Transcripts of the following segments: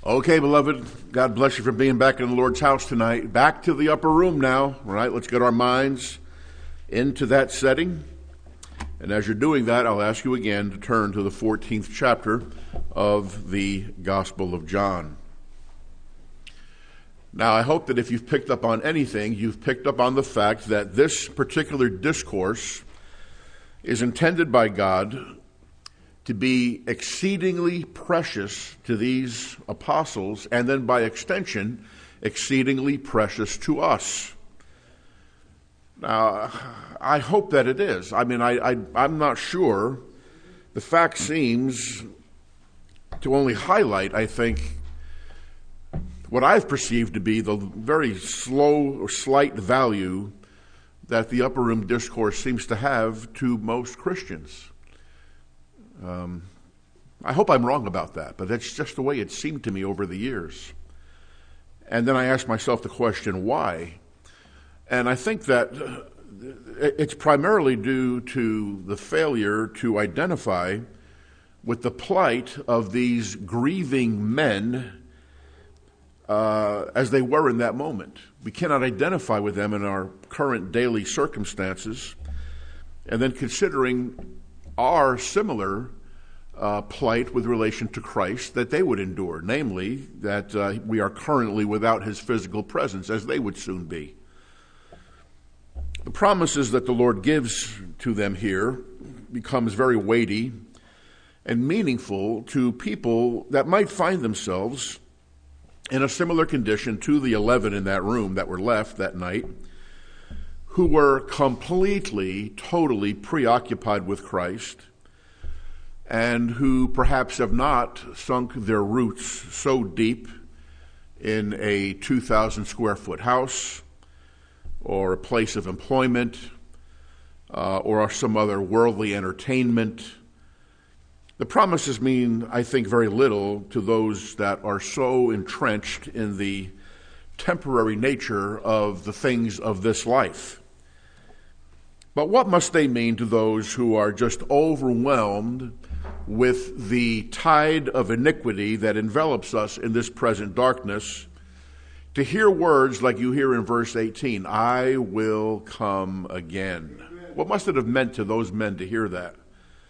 Okay, beloved, God bless you for being back in the Lord's house tonight. Back to the upper room now, all right? Let's get our minds into that setting. And as you're doing that, I'll ask you again to turn to the 14th chapter of the Gospel of John. Now, I hope that if you've picked up on anything, you've picked up on the fact that this particular discourse is intended by God to be exceedingly precious to these apostles, and then by extension, exceedingly precious to us. Now, I hope that it is. I mean, I'm not sure. The fact seems to only highlight, I think, what I've perceived to be the very slow or slight value that the upper room discourse seems to have to most Christians. I hope I'm wrong about that, but that's just the way it seemed to me over the years. And then I asked myself the question, why? And I think that it's primarily due to the failure to identify with the plight of these grieving men as they were in that moment. We cannot identify with them in our current daily circumstances. And then considering our similar plight with relation to Christ that they would endure, namely that we are currently without his physical presence, as they would soon be. The promises that the Lord gives to them here becomes very weighty and meaningful to people that might find themselves in a similar condition to the 11 in that room that were left that night, who were completely, totally preoccupied with Christ, and who perhaps have not sunk their roots so deep in a 2,000 square foot house or a place of employment or some other worldly entertainment. The promises mean, I think, very little to those that are so entrenched in the temporary nature of the things of this life. But what must they mean to those who are just overwhelmed with the tide of iniquity that envelops us in this present darkness, to hear words like you hear in verse 18, I will come again? What must it have meant to those men to hear that?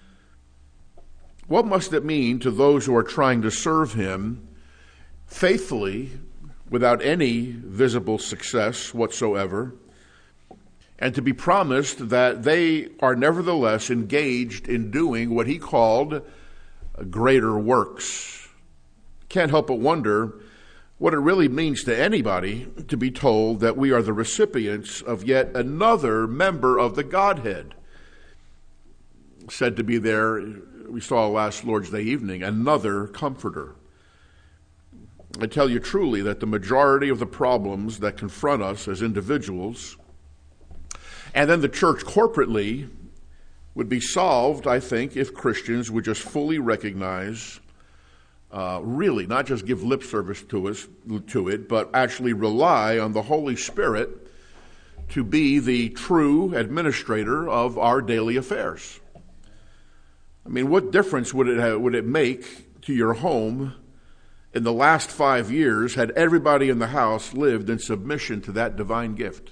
What must it mean to those who are trying to serve him faithfully without any visible success whatsoever, and to be promised that they are nevertheless engaged in doing what he called greater works? Can't help but wonder what it really means to anybody to be told that we are the recipients of yet another member of the Godhead. Said to be there, we saw last Lord's Day evening, another comforter. I tell you truly that the majority of the problems that confront us as individuals, and then the church corporately, would be solved, I think, if Christians would just fully recognize, really, not just give lip service to it, but actually rely on the Holy Spirit to be the true administrator of our daily affairs. I mean, what difference would it make to your home in the last 5 years had everybody in the house lived in submission to that divine gift?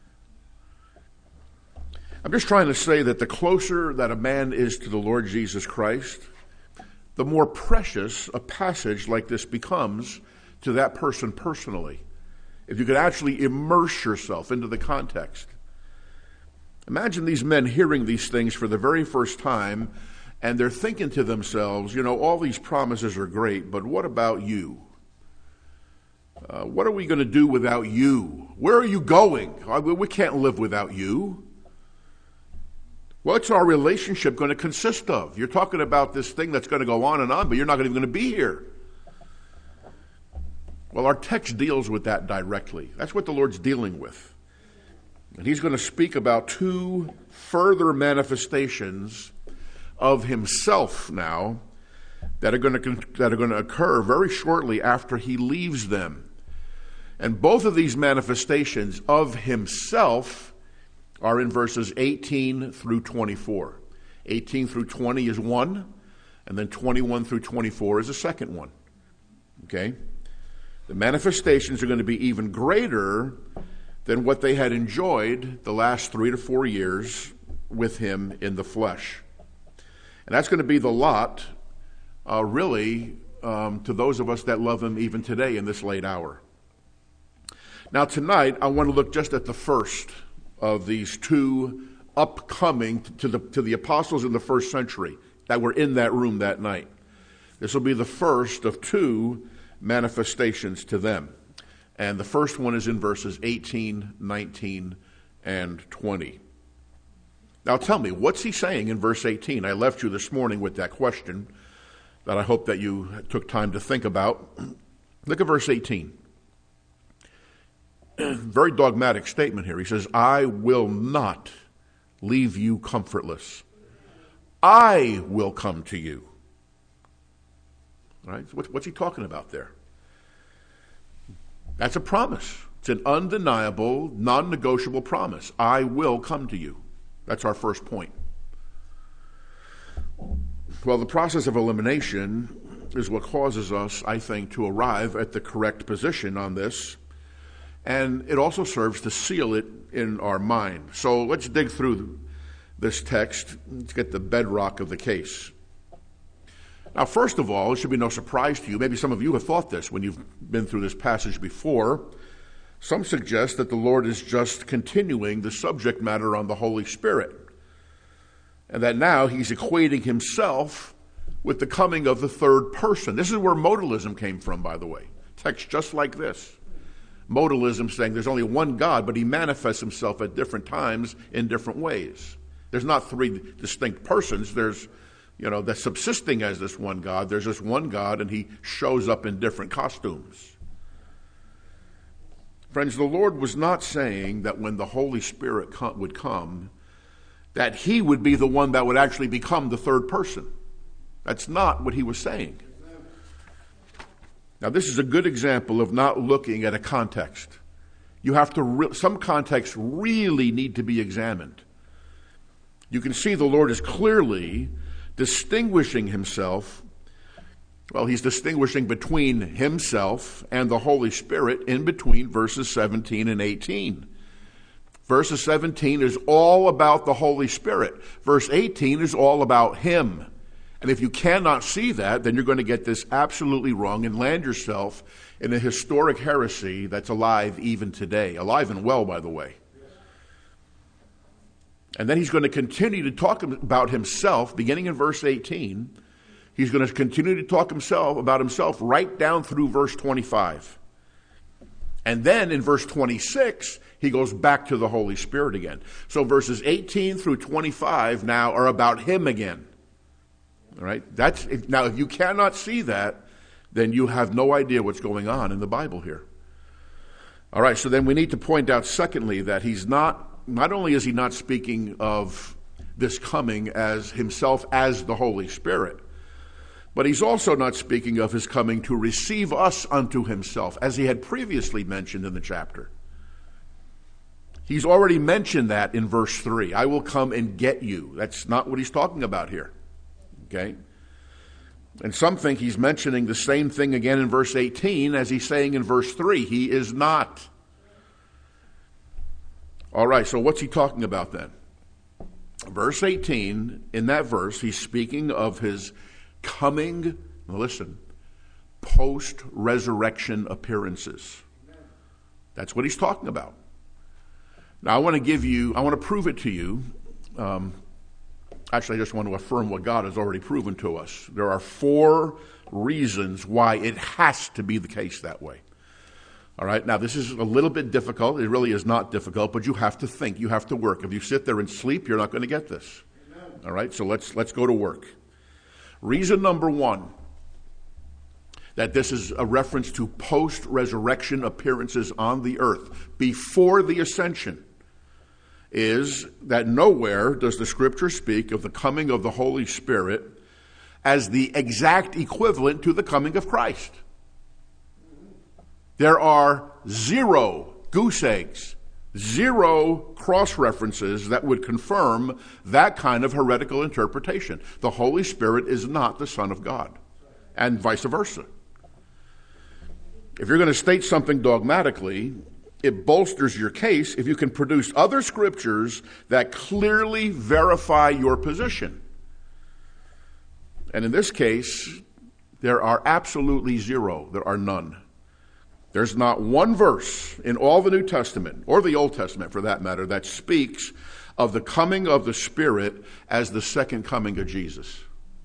I'm just trying to say that the closer that a man is to the Lord Jesus Christ, the more precious a passage like this becomes to that person personally. If you could actually immerse yourself into the context. Imagine these men hearing these things for the very first time, and they're thinking to themselves, all these promises are great, but what about you? What are we going to do without you? Where are you going? We can't live without you. What's our relationship going to consist of? You're talking about this thing that's going to go on and on, but you're not even going to be here. Well, our text deals with that directly. That's what the Lord's dealing with. And he's going to speak about two further manifestations of himself now that are going to occur very shortly after he leaves them. And both of these manifestations of himself are in verses 18 through 24. 18 through 20 is one, and then 21 through 24 is the second one. Okay? The manifestations are going to be even greater than what they had enjoyed the last 3 to 4 years with him in the flesh. And that's going to be the lot, to those of us that love him even today in this late hour. Now tonight, I want to look just at the first of these two upcoming to the apostles in the first century that were in that room that night. This will be the first of two manifestations to them. And the first one is in verses 18, 19, and 20. Now tell me, what's he saying in verse 18? I left you this morning with that question that I hope that you took time to think about. Look at verse 18. Very dogmatic statement here. He says, I will not leave you comfortless. I will come to you. All right? So what's he talking about there? That's a promise. It's an undeniable, non-negotiable promise. I will come to you. That's our first point. Well, the process of elimination is what causes us, I think, to arrive at the correct position on this. And it also serves to seal it in our mind. So let's dig through this text. Let's get the bedrock of the case. Now, first of all, it should be no surprise to you. Maybe some of you have thought this when you've been through this passage before. Some suggest that the Lord is just continuing the subject matter on the Holy Spirit, and that now he's equating himself with the coming of the third person. This is where modalism came from, by the way. Text just like this. Modalism saying there's only one God, but he manifests himself at different times in different ways. There's not three distinct persons. There's, they're subsisting as this one God. There's just one God, and he shows up in different costumes. Friends, the Lord was not saying that when the Holy Spirit would come, that he would be the one that would actually become the third person. That's not what he was saying. Now, this is a good example of not looking at a context. You have to, some contexts really need to be examined. You can see the Lord is clearly distinguishing himself. Well, he's distinguishing between himself and the Holy Spirit in between verses 17 and 18. Verses 17 is all about the Holy Spirit. Verse 18 is all about him. And if you cannot see that, then you're going to get this absolutely wrong and land yourself in a historic heresy that's alive even today. Alive and well, by the way. And then he's going to continue to talk about himself, beginning in verse 18. He's going to continue to talk about himself right down through verse 25. And then in verse 26, he goes back to the Holy Spirit again. So verses 18 through 25 now are about him again. All right? Now, if you cannot see that, then you have no idea what's going on in the Bible here. All right, so then we need to point out, secondly, that he's not only is he not speaking of this coming as himself as the Holy Spirit, but he's also not speaking of his coming to receive us unto himself, as he had previously mentioned in the chapter. He's already mentioned that in verse 3. I will come and get you. That's not what he's talking about here. Okay? And some think he's mentioning the same thing again in verse 18 as he's saying in verse 3. He is not. All right, so what's he talking about then? Verse 18, in that verse, he's speaking of his coming, listen, post-resurrection appearances. That's what he's talking about. Now, I want to prove it to you. Actually, I just want to affirm what God has already proven to us. There are 4 reasons why it has to be the case that way. All right, now this is a little bit difficult. It really is not difficult, but you have to think. You have to work. If you sit there and sleep, you're not going to get this. Amen. All right, so let's go to work. Reason number 1, that this is a reference to post-resurrection appearances on the earth before the ascension, is that nowhere does the Scripture speak of the coming of the Holy Spirit as the exact equivalent to the coming of Christ. There are 0 goose eggs, 0 cross-references that would confirm that kind of heretical interpretation. The Holy Spirit is not the Son of God, and vice versa. If you're going to state something dogmatically, it bolsters your case if you can produce other scriptures that clearly verify your position. And in this case, there are absolutely zero. There are none. There's not one verse in all the New Testament, or the Old Testament for that matter, that speaks of the coming of the Spirit as the second coming of Jesus.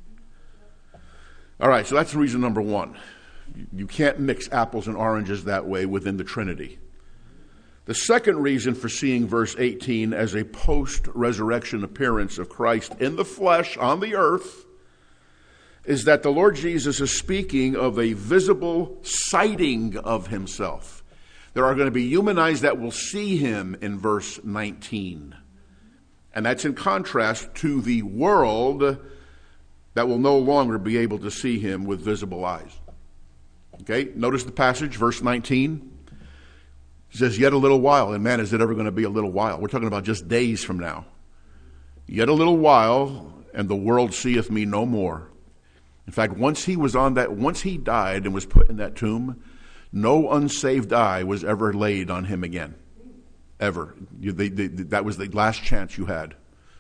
All right, so that's reason number one. You can't mix apples and oranges that way within the Trinity. The second reason for seeing verse 18 as a post-resurrection appearance of Christ in the flesh on the earth is that the Lord Jesus is speaking of a visible sighting of himself. There are going to be human eyes that will see him in verse 19. And that's in contrast to the world that will no longer be able to see him with visible eyes. Okay, notice the passage, verse 19. He says, yet a little while. And man, is it ever going to be a little while? We're talking about just days from now. Yet a little while, and the world seeth me no more. In fact, once he died and was put in that tomb, no unsaved eye was ever laid on him again. Ever. That was the last chance you had.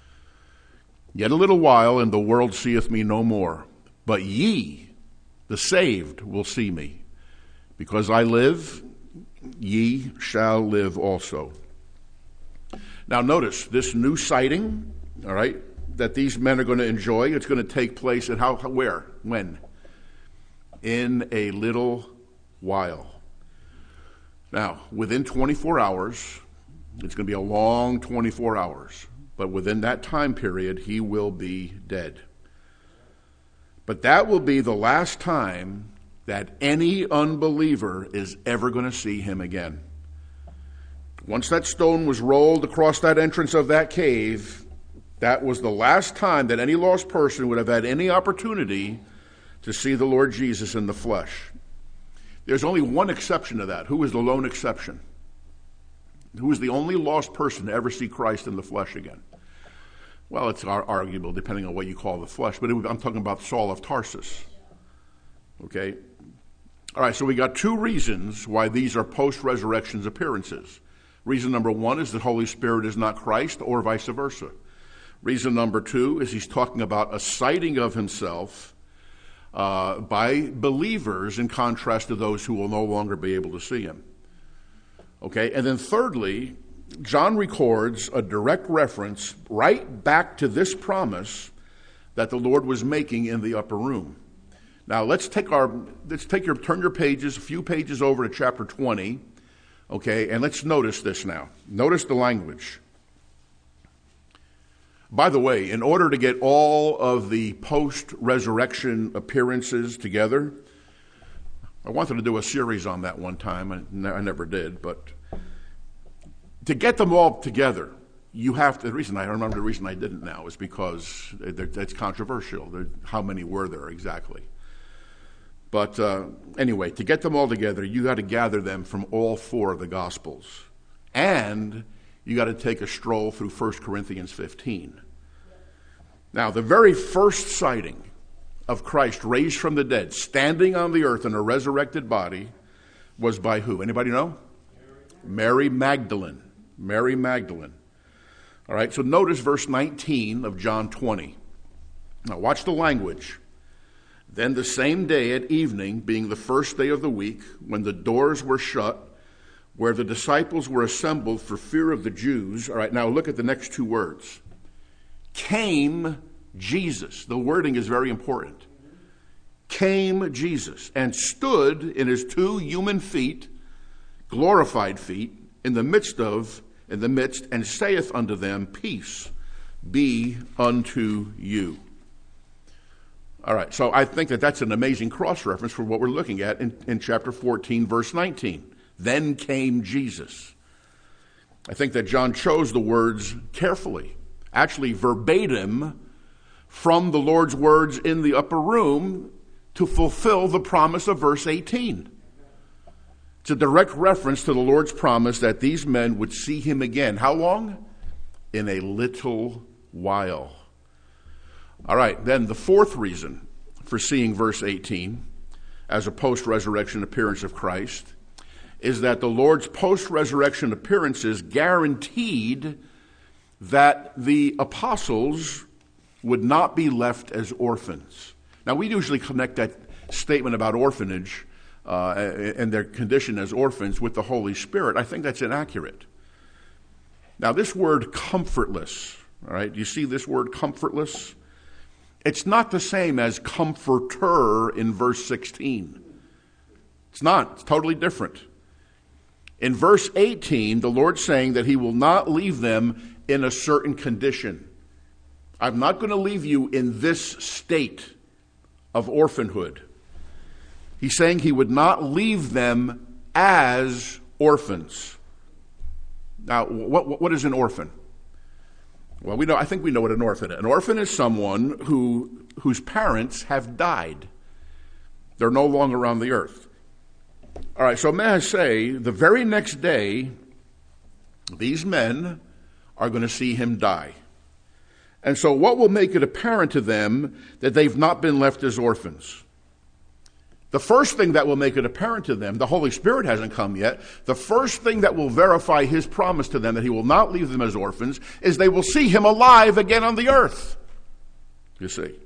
Yet a little while, and the world seeth me no more. But ye, the saved, will see me. Because I live, ye shall live also. Now notice, this new sighting, all right, that these men are going to enjoy, it's going to take place at where? When? In a little while. Now, within 24 hours, it's going to be a long 24 hours, but within that time period, he will be dead. But that will be the last time that any unbeliever is ever going to see him again. Once that stone was rolled across that entrance of that cave, that was the last time that any lost person would have had any opportunity to see the Lord Jesus in the flesh. There's only one exception to that. Who is the lone exception? Who is the only lost person to ever see Christ in the flesh again? Well, it's arguable depending on what you call the flesh, but I'm talking about Saul of Tarsus. Okay? All right, so we got two reasons why these are post-resurrection appearances. Reason number one is the Holy Spirit is not Christ, or vice versa. Reason number two is he's talking about a sighting of himself by believers in contrast to those who will no longer be able to see him. Okay, and then thirdly, John records a direct reference right back to this promise that the Lord was making in the upper room. Now turn your pages, a few pages over to chapter 20, okay, and let's notice this now. Notice the language. By the way, in order to get all of the post-resurrection appearances together, I wanted to do a series on that one time. I never did, but to get them all together, you have to. I remember the reason I didn't now is because it's controversial. How many were there exactly? But anyway, to get them all together, you got to gather them from all four of the Gospels. And you got to take a stroll through 1 Corinthians 15. Now, the very first sighting of Christ raised from the dead, standing on the earth in a resurrected body, was by who? Anybody know? Mary Magdalene. Mary Magdalene. All right, so notice verse 19 of John 20. Now, watch the language. Then the same day at evening, being the first day of the week, when the doors were shut, where the disciples were assembled for fear of the Jews. All right, now look at the next two words. Came Jesus. The wording is very important. Came Jesus and stood in his two human feet, glorified feet, in the midst, and saith unto them, Peace be unto you. All right, so I think that's an amazing cross-reference for what we're looking at in chapter 14, verse 19. Then came Jesus. I think that John chose the words carefully, actually verbatim from the Lord's words in the upper room to fulfill the promise of verse 18. It's a direct reference to the Lord's promise that these men would see him again. How long? In a little while. All right, then the fourth reason for seeing verse 18 as a post-resurrection appearance of Christ is that the Lord's post-resurrection appearances guaranteed that the apostles would not be left as orphans. Now, we usually connect that statement about orphanage and their condition as orphans with the Holy Spirit. I think that's inaccurate. Now, this word comfortless, all right, you see this word comfortless? It's not the same as comforter in verse 16. It's not. It's totally different. In verse 18, the Lord's saying that he will not leave them in a certain condition. I'm not going to leave you in this state of orphanhood. He's saying he would not leave them as orphans. Now, what is an orphan? Well, I think we know what an orphan is. An orphan is someone whose parents have died. They're no longer on the earth. All right, so may I say, the very next day, these men are going to see him die. And so what will make it apparent to them that they've not been left as orphans? The first thing that will make it apparent to them, the Holy Spirit hasn't come yet, the first thing that will verify his promise to them that he will not leave them as orphans is they will see him alive again on the earth. You see?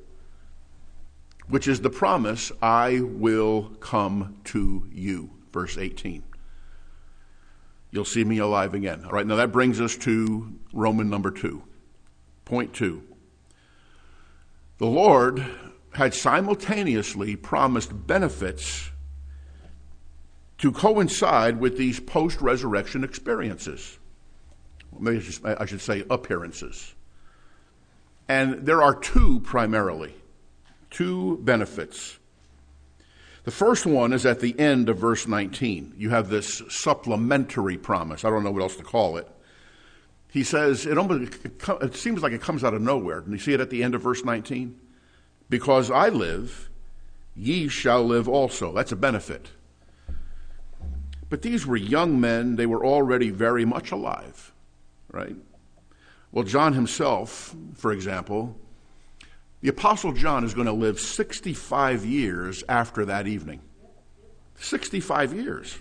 Which is the promise, I will come to you. Verse 18. You'll see me alive again. All right, now that brings us to Roman number 2. Point 2. The Lord had simultaneously promised benefits to coincide with these post-resurrection experiences. Maybe I should say appearances. And there are two primarily, two benefits. The first one is at the end of verse 19. You have this supplementary promise. I don't know what else to call it. He says, it seems like it comes out of nowhere. And you see it at the end of verse 19? Because I live, ye shall live also. That's a benefit. But these were young men. They were already very much alive, right? Well, John himself, for example, the Apostle John is going to live 65 years after that evening. 65 years.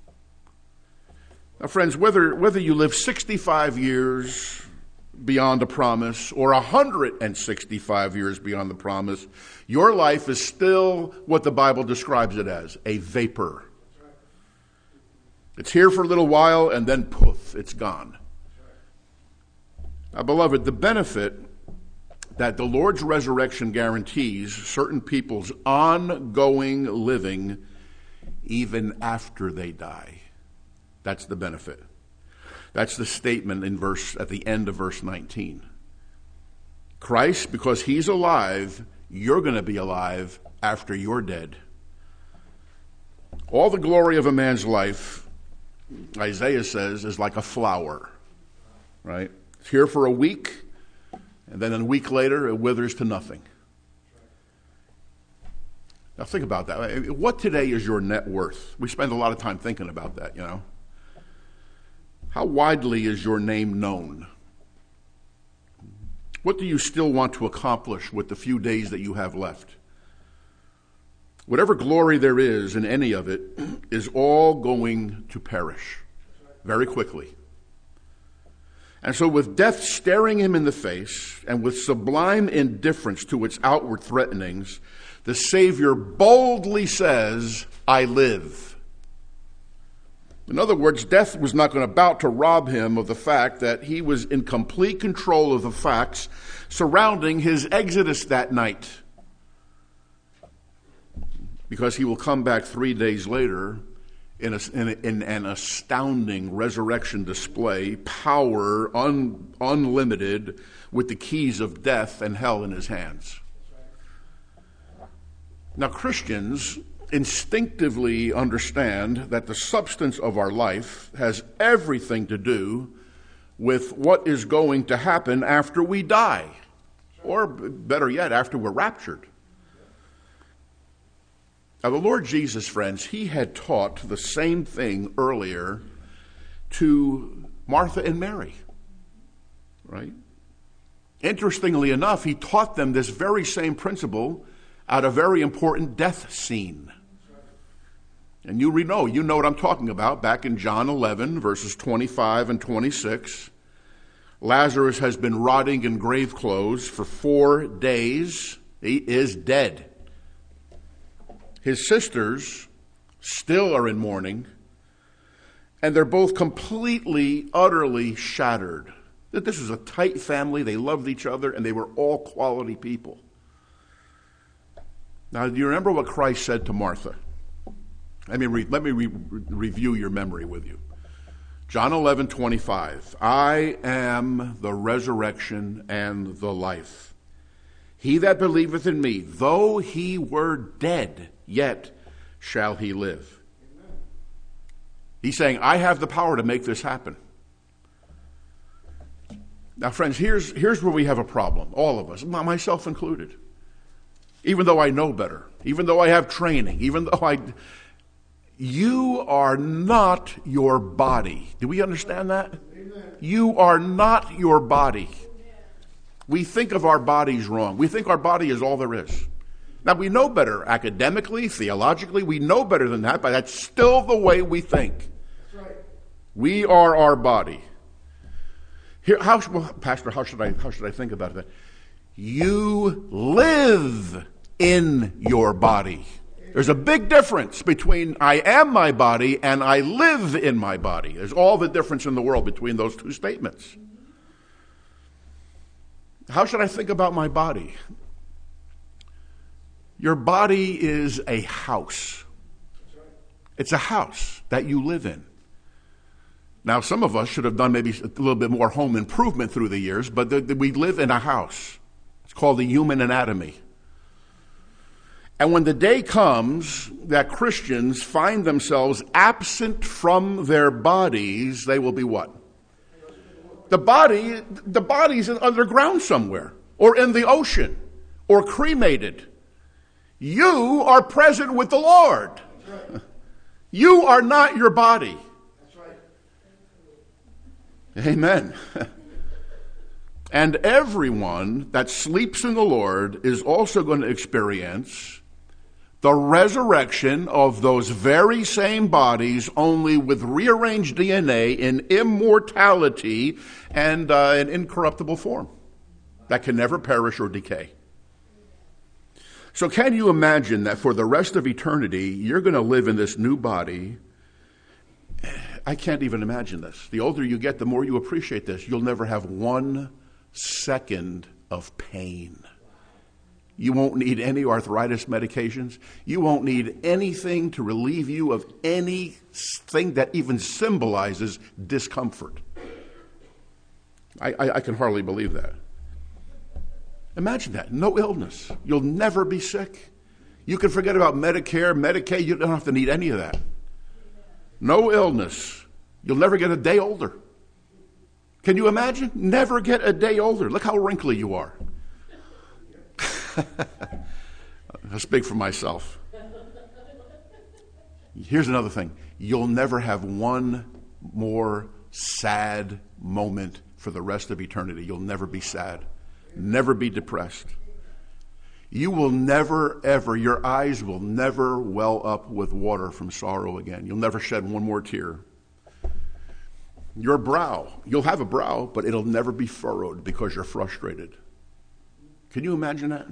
Now, friends, whether you live 65 years beyond the promise or 165 years beyond the promise, your life is still what the Bible describes it as, a vapor. It's here for a little while and then poof, it's gone. Now, beloved, the benefit that the Lord's resurrection guarantees certain people's ongoing living even after they die. That's the benefit. That's the statement at the end of verse 19. Christ, because he's alive, you're going to be alive after you're dead. All the glory of a man's life, Isaiah says, is like a flower, right? It's here for a week, and then a week later, it withers to nothing. Now think about that. What today is your net worth? We spend a lot of time thinking about that, you know. How widely is your name known? What do you still want to accomplish with the few days that you have left? Whatever glory there is in any of it is all going to perish very quickly. And so with death staring him in the face and with sublime indifference to its outward threatenings, the Savior boldly says, I live. In other words, death was not about to rob him of the fact that he was in complete control of the facts surrounding his exodus that night. Because he will come back 3 days later in an astounding resurrection display, power unlimited, with the keys of death and hell in his hands. Now, Christians instinctively understand that the substance of our life has everything to do with what is going to happen after we die, or better yet, after we're raptured. Now, the Lord Jesus, friends, he had taught the same thing earlier to Martha and Mary, right? Interestingly enough, he taught them this very same principle at a very important death scene. And you know what I'm talking about. Back in John 11, verses 25 and 26, Lazarus has been rotting in grave clothes for 4 days. He is dead. His sisters still are in mourning, and they're both completely, utterly shattered. That this is a tight family, they loved each other, and they were all quality people. Now, do you remember what Christ said to Martha? Let me review your memory with you. John 11:25. I am the resurrection and the life. He that believeth in me, though he were dead, yet shall he live. Amen. He's saying, I have the power to make this happen. Now, friends, here's where we have a problem, all of us, myself included. Even though I know better, even though I have training, you are not your body. Do we understand that? Amen. You are not your body. We think of our bodies wrong. We think our body is all there is. Now, we know better academically, theologically. We know better than that, but that's still the way we think. That's right. We are our body. Pastor, how should I think about that? You live in your body. There's a big difference between I am my body and I live in my body. There's all the difference in the world between those two statements. How should I think about my body? Your body is a house. It's a house that you live in. Now, some of us should have done maybe a little bit more home improvement through the years, but we live in a house. It's called the human anatomy. And when the day comes that Christians find themselves absent from their bodies, they will be what? The body's underground somewhere, or in the ocean, or cremated. You are present with the Lord. Right. You are not your body. That's right. Amen. And everyone that sleeps in the Lord is also going to experience the resurrection of those very same bodies, only with rearranged DNA in immortality and an incorruptible form that can never perish or decay. So can you imagine that for the rest of eternity, you're going to live in this new body? I can't even imagine this. The older you get, the more you appreciate this. You'll never have 1 second of pain. You won't need any arthritis medications. You won't need anything to relieve you of anything that even symbolizes discomfort. I can hardly believe that. Imagine that. No illness. You'll never be sick. You can forget about Medicare, Medicaid. You don't have to need any of that. No illness. You'll never get a day older. Can you imagine? Never get a day older. Look how wrinkly you are. I speak for myself. Here's another thing. You'll never have one more sad moment for the rest of eternity. You'll never be sad. Never be depressed. You will never, ever, your eyes will never well up with water from sorrow again. You'll never shed one more tear. Your brow, you'll have a brow, but it'll never be furrowed because you're frustrated. Can you imagine that?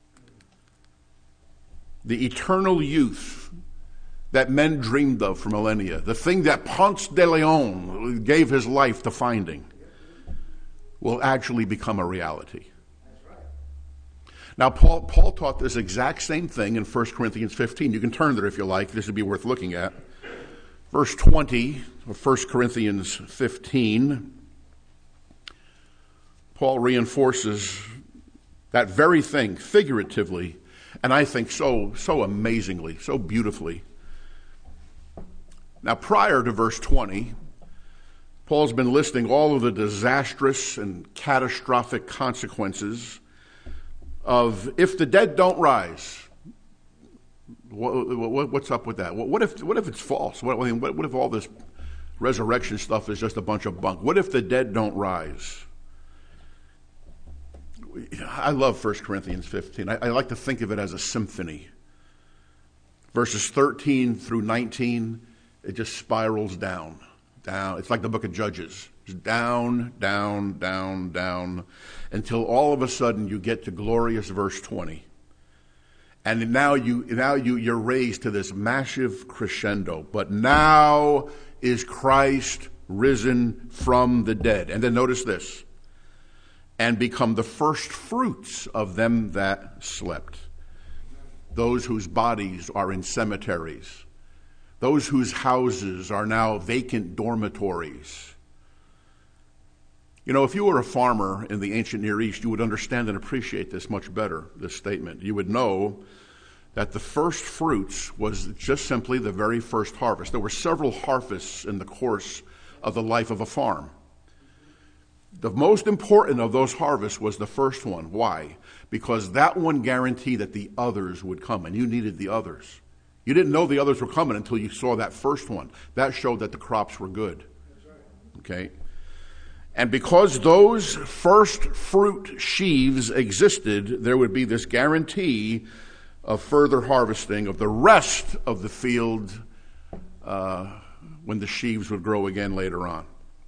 The eternal youth that men dreamed of for millennia, the thing that Ponce de Leon gave his life to finding, will actually become a reality. Now, Paul taught this exact same thing in 1 Corinthians 15. You can turn there if you like. This would be worth looking at. Verse 20 of 1 Corinthians 15, Paul reinforces that very thing figuratively, and I think so amazingly, so beautifully. Now, prior to verse 20, Paul's been listing all of the disastrous and catastrophic consequences of if the dead don't rise. What's up with that? What if it's false? What if all this resurrection stuff is just a bunch of bunk? What if the dead don't rise? I love 1 Corinthians 15. I like to think of it as a symphony. Verses 13 through 19, it just spirals down. It's like the book of Judges. Just down, down, down, down, until all of a sudden you get to glorious verse 20. And now you're raised to this massive crescendo. But now is Christ risen from the dead. And then notice this. And become the first fruits of them that slept. Those whose bodies are in cemeteries. Those whose houses are now vacant dormitories. You know, if you were a farmer in the ancient Near East, you would understand and appreciate this much better, this statement. You would know that the first fruits was just simply the very first harvest. There were several harvests in the course of the life of a farm. The most important of those harvests was the first one. Why? Because that one guaranteed that the others would come, and you needed the others. You didn't know the others were coming until you saw that first one. That showed that the crops were good. Okay? And because those first fruit sheaves existed, there would be this guarantee of further harvesting of the rest of the field when the sheaves would grow again later on.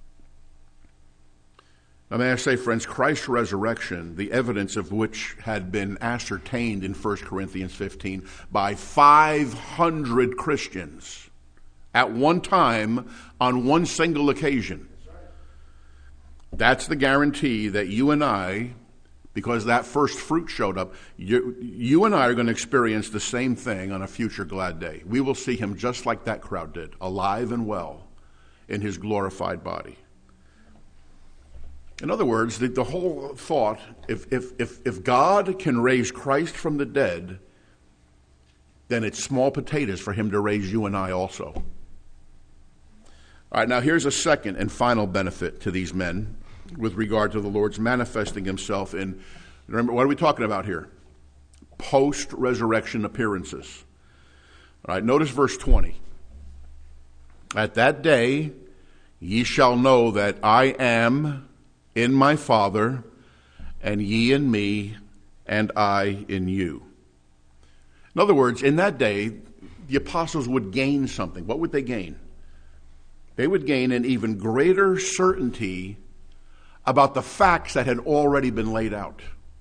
Now, may I say, friends, Christ's resurrection, the evidence of which had been ascertained in 1 Corinthians 15 by 500 Christians at one time on one single occasion. That's the guarantee that you and I, because that first fruit showed up, you and I are going to experience the same thing on a future glad day. We will see him just like that crowd did, alive and well in his glorified body. In other words, the whole thought, if God can raise Christ from the dead, then it's small potatoes for him to raise you and I also. All right, now here's a second and final benefit to these men with regard to the Lord's manifesting himself in, remember, what are we talking about here? Post-resurrection appearances. All right, notice verse 20. At that day, ye shall know that I am in my Father, and ye in me, and I in you. In other words, in that day, the apostles would gain something. What would they gain? They would gain an even greater certainty about the facts that had already been laid out.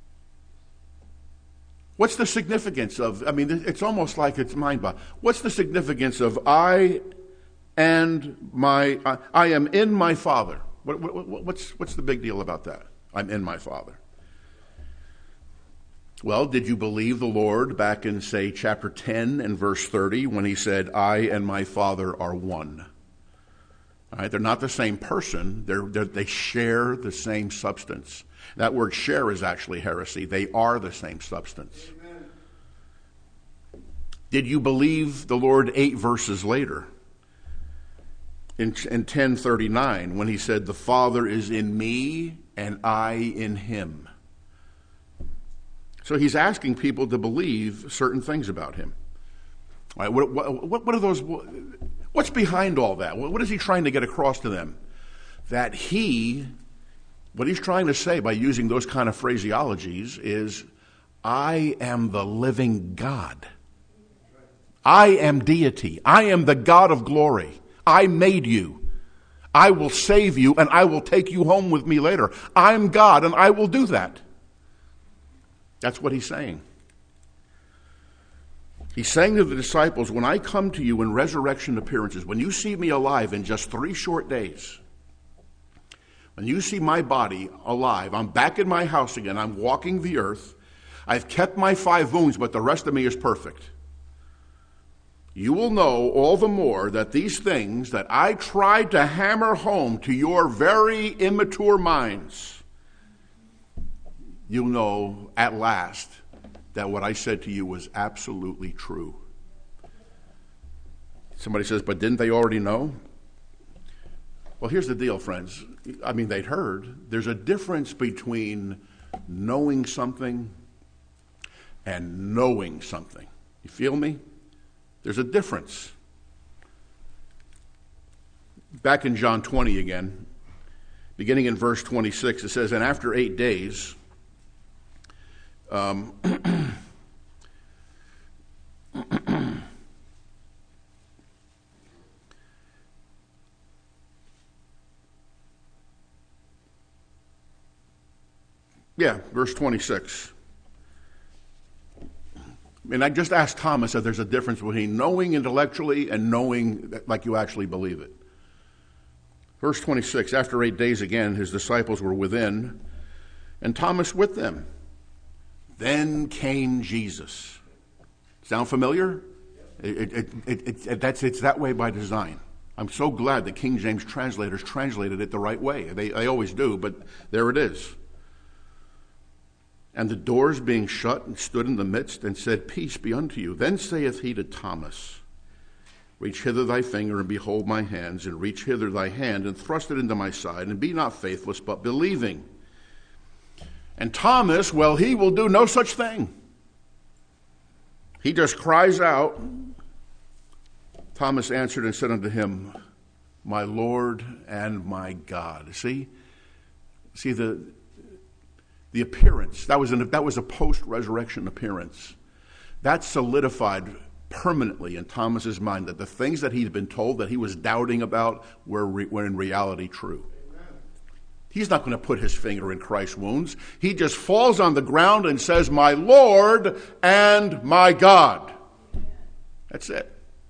What's the significance of, it's almost like it's mind-boggling. What's the significance of I am in my Father? What's the big deal about that? I'm in my Father. Well, did you believe the Lord back in, say, chapter 10 and verse 30 when he said, I and my Father are one? All right, they're not the same person. They share the same substance. That word share is actually heresy. They are the same substance. Amen. Did you believe the Lord 8 verses later in 10:39 when he said, the Father is in me and I in him? So he's asking people to believe certain things about him. All right, what are those? What's behind all that? What is he trying to get across to them? That what he's trying to say by using those kind of phraseologies is, I am the living God. I am deity. I am the God of glory. I made you. I will save you and I will take you home with me later. I'm God and I will do that. That's what he's saying. He's saying to the disciples, when I come to you in resurrection appearances, when you see me alive in just 3 short days, when you see my body alive, I'm back in my house again, I'm walking the earth, I've kept my 5 wounds, but the rest of me is perfect. You will know all the more that these things that I tried to hammer home to your very immature minds, you'll know at last that what I said to you was absolutely true. Somebody says, but didn't they already know? Well, here's the deal, friends. They'd heard. There's a difference between knowing something and knowing something. You feel me? There's a difference. Back in John 20 again, beginning in verse 26, it says, and after 8 days, Yeah, verse 26. And I just asked Thomas if there's a difference between knowing intellectually and knowing like you actually believe it. Verse 26, after 8 days again, his disciples were within, and Thomas with them. Then came Jesus. Sound familiar? It's that way by design. I'm so glad that King James translators translated it the right way. They always do, but there it is. And the doors being shut, and stood in the midst, and said, Peace be unto you. Then saith he to Thomas, Reach hither thy finger, and behold my hands, and reach hither thy hand, and thrust it into my side, and be not faithless, but believing. And Thomas, well, he will do no such thing. He just cries out. Thomas answered and said unto him, My Lord and my God. See the appearance. That was a post-resurrection appearance. That solidified permanently in Thomas's mind that the things that he'd been told that he was doubting about were in reality true. Amen. He's not going to put his finger in Christ's wounds. He just falls on the ground and says, My Lord and my God. That's it.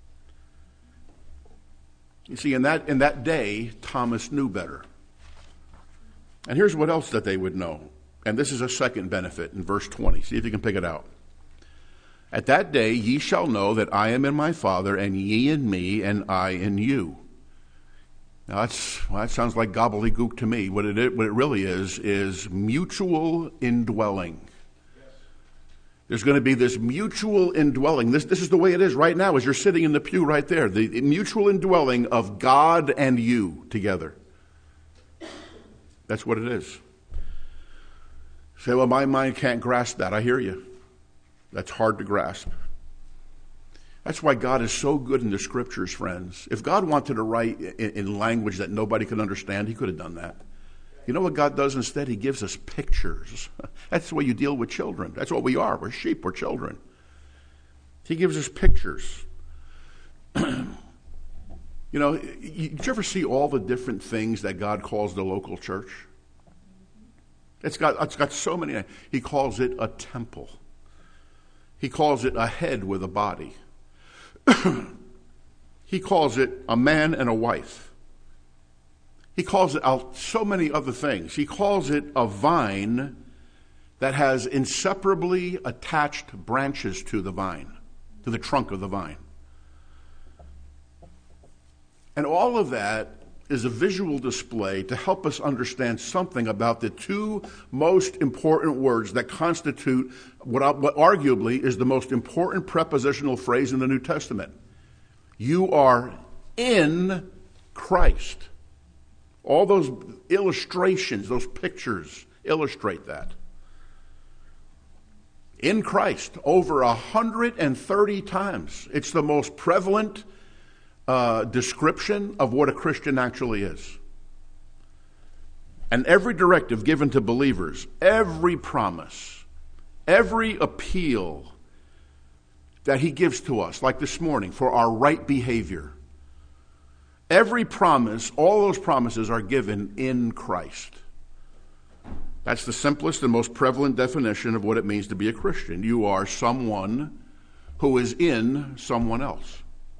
You see, in that day, Thomas knew better. And here's what else that they would know. And this is a second benefit in verse 20. See if you can pick it out. At that day ye shall know that I am in my Father, and ye in me, and I in you. Now that sounds like gobbledygook to me. What it really is mutual indwelling. There's going to be this mutual indwelling. This is the way it is right now as you're sitting in the pew right there. The mutual indwelling of God and you together. That's what it is. Say, well, my mind can't grasp that. I hear you. That's hard to grasp. That's why God is so good in the scriptures, friends. If God wanted to write in language that nobody could understand, he could have done that. You know what God does instead? He gives us pictures. That's the way you deal with children. That's what we are. We're sheep. We're children. He gives us pictures. You know, did you ever see all the different things that God calls the local church? It's got so many. He calls it a temple. He calls it a head with a body. He calls it a man and a wife. He calls it so many other things. He calls it a vine that has inseparably attached branches to the vine, to the trunk of the vine. And all of that is a visual display to help us understand something about the two most important words that constitute what arguably is the most important prepositional phrase in the New Testament. You are in Christ. All those illustrations, those pictures illustrate that. In Christ, over 130 times. It's the most prevalent description of what a Christian actually is. And every directive given to believers, every promise, every appeal that he gives to us, like this morning, for our right behavior, every promise, all those promises are given in Christ. That's the simplest and most prevalent definition of what it means to be a Christian. You are someone who is in someone else.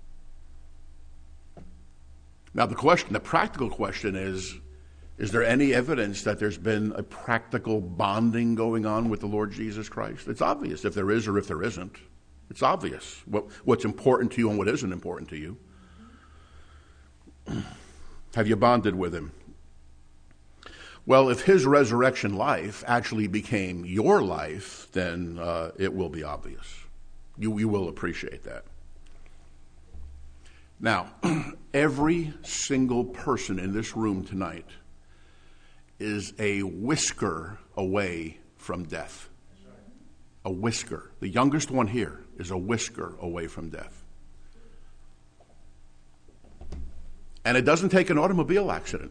Now the practical question is there any evidence that there's been a practical bonding going on with the Lord Jesus Christ? It's obvious if there is or if there isn't. It's obvious what's important to you and what isn't important to you. Have you bonded with him? Well, if his resurrection life actually became your life, then it will be obvious. You will appreciate that. Now, every single person in this room tonight is a whisker away from death. A whisker. The youngest one here is a whisker away from death. And it doesn't take an automobile accident.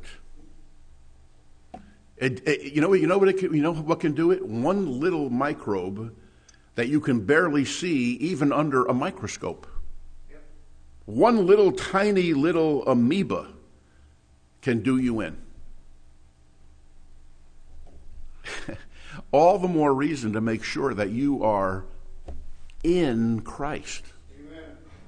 You know what can do it? One little microbe that you can barely see even under a microscope. One little tiny little amoeba can do you in. all the more reason to make sure that you are in Christ. Amen.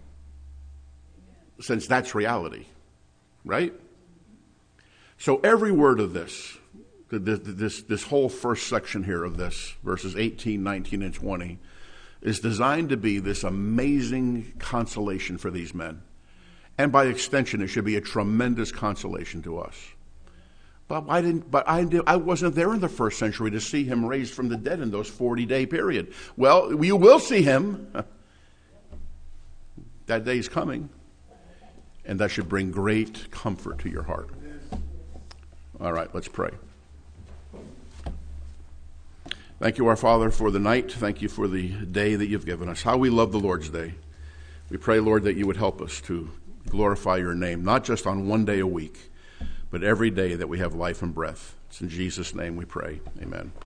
Since that's reality, right? So every word of this whole first section here of this, verses 18, 19, and 20, is designed to be this amazing consolation for these men. And by extension, it should be a tremendous consolation to us. But I wasn't there in the first century to see him raised from the dead in those 40-day period. Well, you will see him. That day is coming. And that should bring great comfort to your heart. All right, let's pray. Thank you, our Father, for the night. Thank you for the day that you've given us. How we love the Lord's Day. We pray, Lord, that you would help us to glorify your name, not just on one day a week, but every day that we have life and breath. It's in Jesus' name we pray. Amen.